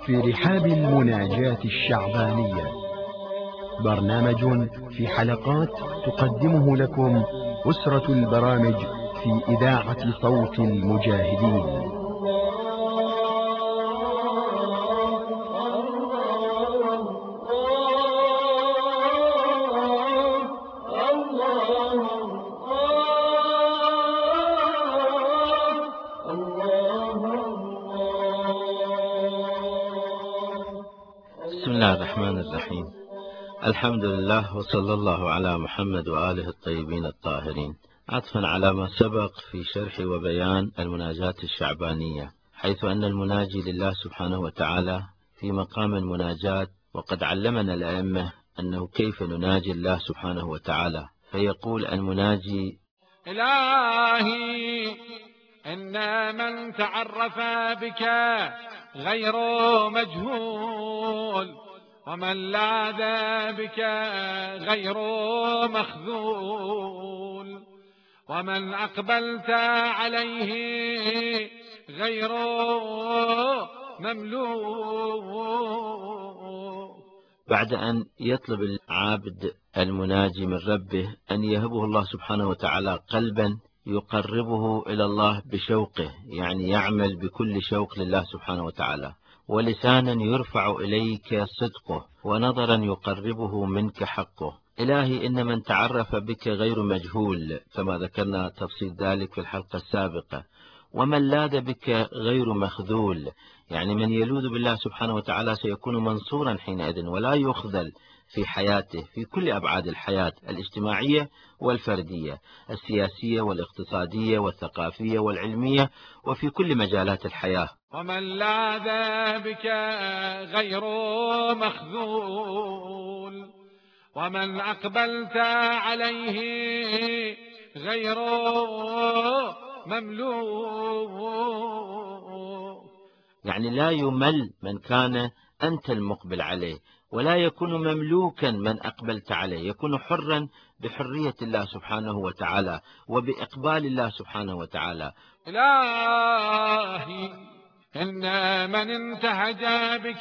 في رحاب المناجاة الشعبانية، برنامج في حلقات تقدمه لكم أسرة البرامج في إذاعة صوت المجاهدين. بسم الله الرحمن الرحيم. الحمد لله وصلى الله على محمد وآله الطيبين الطاهرين. عطفا على ما سبق في شرح وبيان المناجاة الشعبانية، حيث أن المناجي لله سبحانه وتعالى في مقام المناجاة، وقد علمنا الأئمة أنه كيف نناجي الله سبحانه وتعالى. فيقول المناجي: إلهي إن من تعرف بك غير مجهول، ومن لاذ بك غير مخذول، ومن أقبلت عليه غير مملوك. بعد أن يطلب العابد المناجي من ربه أن يهبه الله سبحانه وتعالى قلبا يقربه إلى الله بشوقه، يعني يعمل بكل شوق لله سبحانه وتعالى، ولسانا يرفع إليك صدقه، ونظرا يقربه منك حقه. إلهي إن من تعرف بك غير مجهول، كما ذكرنا تفصيل ذلك في الحلقة السابقة، ومن لاذ بك غير مخذول، يعني من يلوذ بالله سبحانه وتعالى سيكون منصورا حينئذ، ولا يخذل في حياته، في كل أبعاد الحياة الاجتماعية والفردية، السياسية والاقتصادية والثقافية والعلمية، وفي كل مجالات الحياة. ومن لاذ بك غير مخذول، ومن أقبلت عليه غير مملوك. يعني لا يمل من كان أنت المقبل عليه، ولا يكون مملوكا من أقبلت عليه، يكون حرا بحرية الله سبحانه وتعالى وبإقبال الله سبحانه وتعالى. إلهي إن من انتهج بك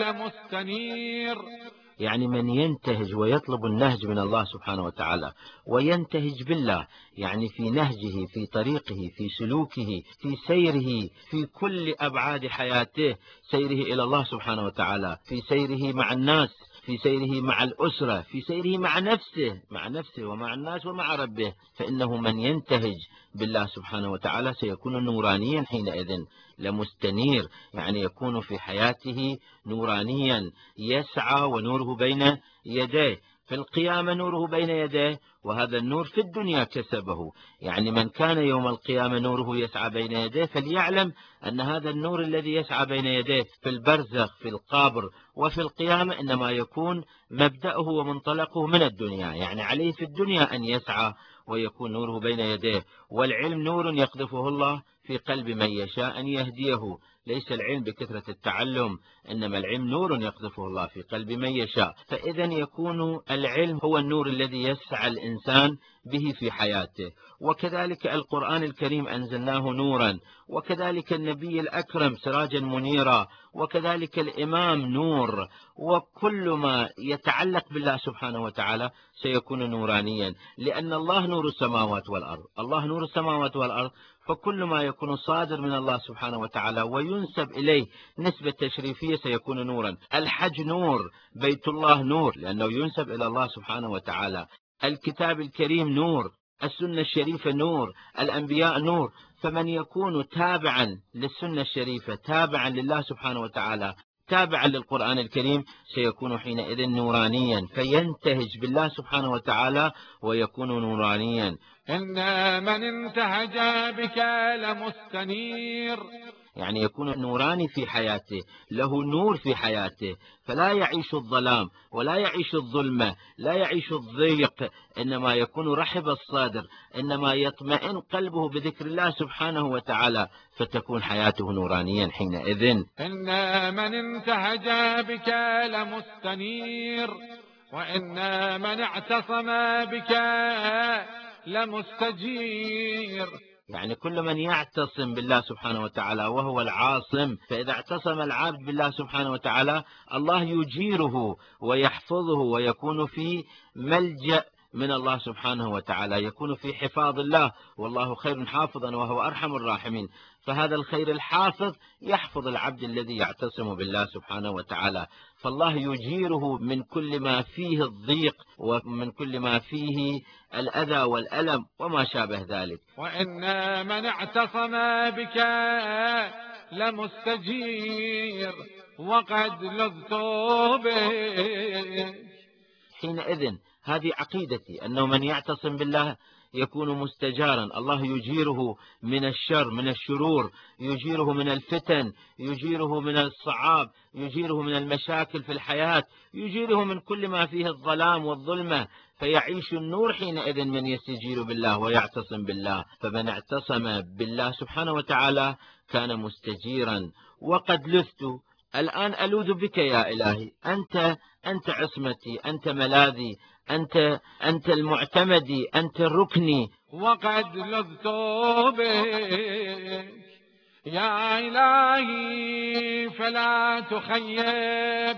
لمستنير، يعني من ينتهج ويطلب النهج من الله سبحانه وتعالى، وينتهج بالله، يعني في نهجه، في طريقه، في سلوكه، في سيره، في كل أبعاد حياته، سيره إلى الله سبحانه وتعالى، في سيره مع الناس، في سيره مع الأسرة، في سيره مع نفسه ومع الناس ومع ربه. فإنه من ينتهج بالله سبحانه وتعالى سيكون نورانيا حينئذ، لمستنير، يعني يكون في حياته نورانيا، يسعى ونوره بين يديه، في القيامة نوره بين يديه، وهذا النور في الدنيا كسبه. يعني من كان يوم القيامة نوره يسعى بين يديه فليعلم أن هذا النور الذي يسعى بين يديه في البرزخ، في القبر، وفي القيامة، إنما يكون مبدأه ومنطلقه من الدنيا، يعني عليه في الدنيا أن يسعى ويكون نوره بين يديه. والعلم نور يقذفه الله في قلب من يشاء أن يهديه، ليس العلم بكثرة التعلم، إنما العلم نور يقذفه الله في قلب من يشاء. فإذا يكون العلم هو النور الذي يسعى الإنسان به في حياته. وكذلك القرآن الكريم أنزلناه نورا، وكذلك النبي الأكرم سراجا منيرا، وكذلك الإمام نور، وكل ما يتعلق بالله سبحانه وتعالى سيكون نورانيا، لأن الله نور السماوات والأرض، الله نور السماوات والأرض، فكل ما يكون صادر من الله سبحانه وتعالى وينسب إليه نسبة تشريفية سيكون نورا. الحج نور، بيت الله نور لأنه ينسب إلى الله سبحانه وتعالى، الكتاب الكريم نور، السنة الشريفة نور، الأنبياء نور. فمن يكون تابعا للسنة الشريفة، تابعا لله سبحانه وتعالى، تابعا للقرآن الكريم، سيكون حينئذ نورانيا، فينتهج بالله سبحانه وتعالى ويكون نورانيا. إن من انتهج بك لمستنير، يعني يكون نوراني في حياته، له نور في حياته، فلا يعيش الظلام ولا يعيش الظلمة، لا يعيش الضيق، إنما يكون رحب الصدر، إنما يطمئن قلبه بذكر الله سبحانه وتعالى، فتكون حياته نورانيا حينئذ. إن من انتهج بك لمستنير، وإن من اعتصم بك لمستجير. يعني كل من يعتصم بالله سبحانه وتعالى وهو العاصم، فإذا اعتصم العبد بالله سبحانه وتعالى الله يجيره ويحفظه ويكون في ملجأ من الله سبحانه وتعالى، يكون في حفاظ الله، والله خير حافظا وهو أرحم الراحمين. فهذا الخير الحافظ يحفظ العبد الذي يعتصم بالله سبحانه وتعالى، فالله يجيره من كل ما فيه الضيق ومن كل ما فيه الأذى والألم وما شابه ذلك. وإن من اعتصم بك لمستجير وقد لذت بك. حينئذ هذه عقيدتي، أنه من يعتصم بالله يكون مستجارا، الله يجيره من الشر، من الشرور، يجيره من الفتن، يجيره من الصعاب، يجيره من المشاكل في الحياة، يجيره من كل ما فيه الظلام والظلمة، فيعيش النور حينئذ من يستجير بالله ويعتصم بالله. فمن اعتصم بالله سبحانه وتعالى كان مستجيرا. وقد لذت، الآن ألوذ بك يا إلهي، أنت عصمتي، أنت ملاذي، أنت المعتمدي، أنت الركني. وقد لذت بك يا إلهي فلا تخيب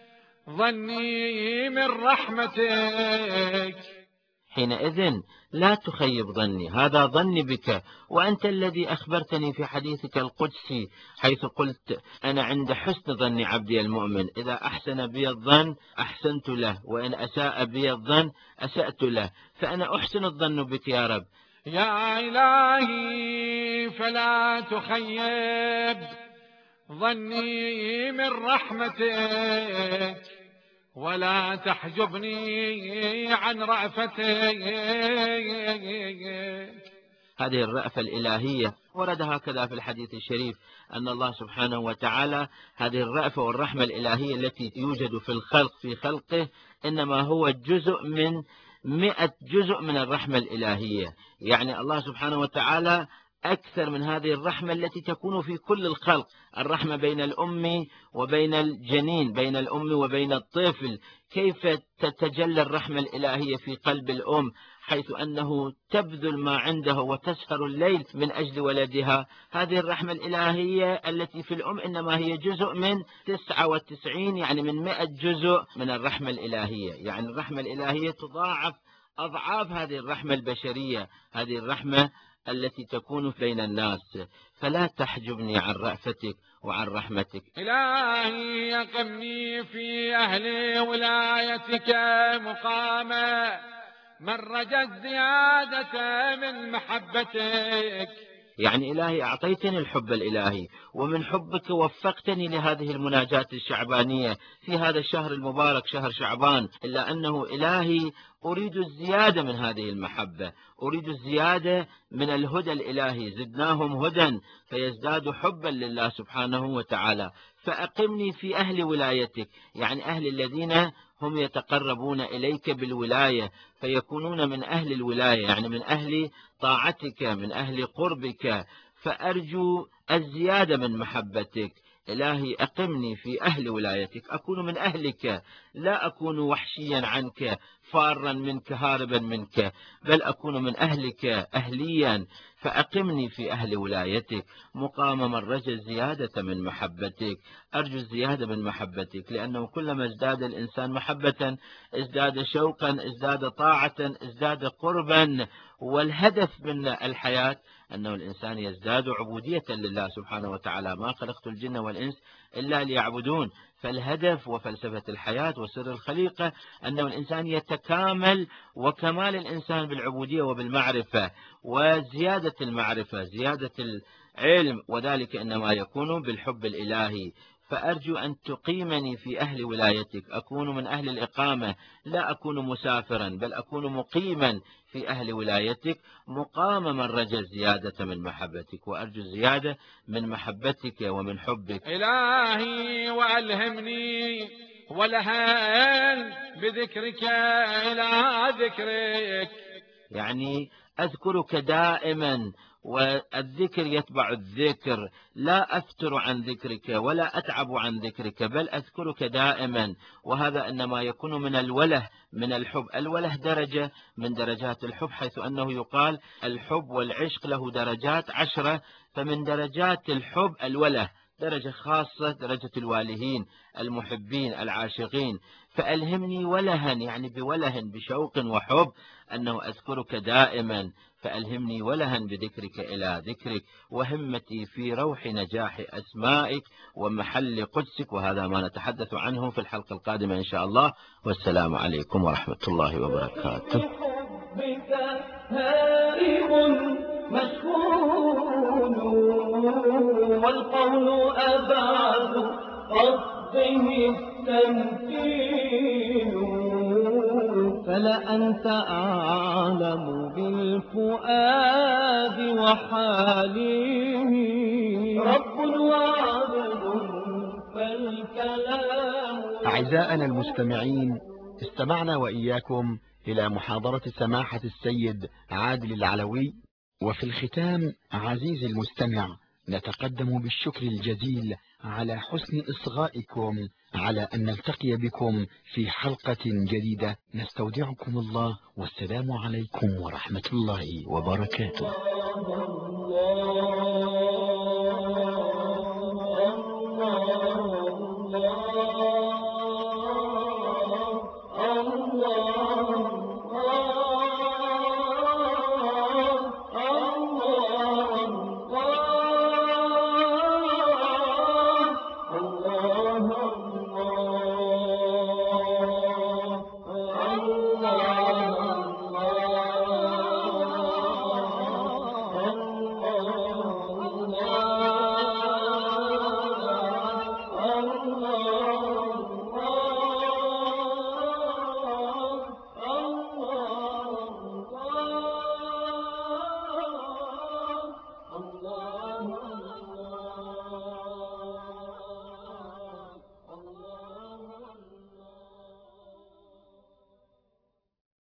ظني من رحمتك. حينئذ لا تخيب ظني، هذا ظني بك، وأنت الذي أخبرتني في حديثك القدسي حيث قلت: أنا عند حسن ظن عبدي المؤمن، إذا أحسن بي الظن أحسنت له، وإن أساء بي الظن أسأت له. فأنا أحسن الظن بك يا رب. يا إلهي فلا تخيب ظني من رحمتك ولا تحجبني عن رأفتك. هذه الرأفة الإلهية ورد هكذا في الحديث الشريف أن الله سبحانه وتعالى هذه الرأفة والرحمة الإلهية التي يوجد في الخلق في خلقه إنما هو جزء من 100 جزء من الرحمة الإلهية. يعني الله سبحانه وتعالى أكثر من هذه الرحمة التي تكون في كل الخلق، الرحمة بين الأم وبين الجنين، بين الأم وبين الطفل، كيف تتجلى الرحمة الإلهية في قلب الأم حيث أنه تبذل ما عنده وتسهر الليل من أجل ولدها. هذه الرحمة الإلهية التي في الأم إنما هي جزء من 99، يعني من 100 جزء من الرحمة الإلهية. يعني الرحمة الإلهية تضاعف أضعاف هذه الرحمة البشرية، هذه الرحمة التي تكون بين الناس. فلا تحجبني عن رأفتك وعن رحمتك. إلهي يقمني في أهل ولايتك مقاما من رجا الزيادة من محبتك. يعني إلهي أعطيتني الحب الإلهي، ومن حبك وفقتني لهذه المناجاة الشعبانية في هذا الشهر المبارك شهر شعبان، إلا أنه إلهي أريد الزيادة من هذه المحبة، أريد الزيادة من الهدى الإلهي، زدناهم هدى فيزداد حبا لله سبحانه وتعالى. فأقمني في أهل ولايتك، يعني أهل الذين هم يتقربون إليك بالولاية فيكونون من أهل الولاية، يعني من أهل طاعتك، من أهل قربك. فأرجو الزيادة من محبتك. إلهي أقمني في أهل ولايتك، أكون من أهلك، لا أكون وحشيا عنك فارا منك هاربا منك، بل أكون من أهلك أهليا. فأقمني في أهل ولايتك مقام من رجا الزيادة من محبتك. أرجو الزيادة من محبتك، لأنه كلما ازداد الإنسان محبة ازداد شوقا، ازداد طاعة، ازداد قربا. والهدف من الحياة أنه الإنسان يزداد عبودية لله سبحانه وتعالى. ما خلقت الجن والإنس إلا ليعبدون. فالهدف وفلسفة الحياة وسر الخليقة أنه الإنسان يتكامل، وكمال الإنسان بالعبودية وبالمعرفة، وزيادة المعرفة زيادة العلم، وذلك إنما يكون بالحب الإلهي. فأرجو أن تقيمني في أهل ولايتك، أكون من أهل الإقامة، لا أكون مسافرا بل أكون مقيما في أهل ولايتك مقام من رجا الزيادة من محبتك. وأرجو الزيادة من محبتك ومن حبك. إلهي وألهمني ولهان بذكرك إلى ذكرك. يعني أذكرك دائما والذكر يتبع الذكر، لا أفتر عن ذكرك ولا أتعب عن ذكرك، بل أذكرك دائما. وهذا إنما يكون من الوله، من الحب. الوله درجة من درجات الحب، حيث أنه يقال الحب والعشق له درجات 10، فمن درجات الحب الوله، درجة خاصة، درجة الوالهين المحبين العاشقين. فألهمني ولها، يعني بوله، بشوق وحب، أنه أذكرك دائما. فألهمني ولها بذكرك إلى ذكرك، وهمتي في روح نجاح أسمائك ومحل قدسك. وهذا ما نتحدث عنه في الحلقة القادمة إن شاء الله. والسلام عليكم ورحمة الله وبركاته. بك هارم مشهور، والقول أبعد قصده التمثيل، فلأنت أعلم بالفؤاد وحاله، رب وعبد فالكلام. أعزائنا المستمعين، استمعنا وإياكم إلى محاضرة سماحة السيد عادل العلوي. وفي الختام عزيزي المستمع، نتقدم بالشكر الجزيل على حسن إصغائكم على أن نلتقي بكم في حلقة جديدة. نستودعكم الله، والسلام عليكم ورحمة الله وبركاته. Allah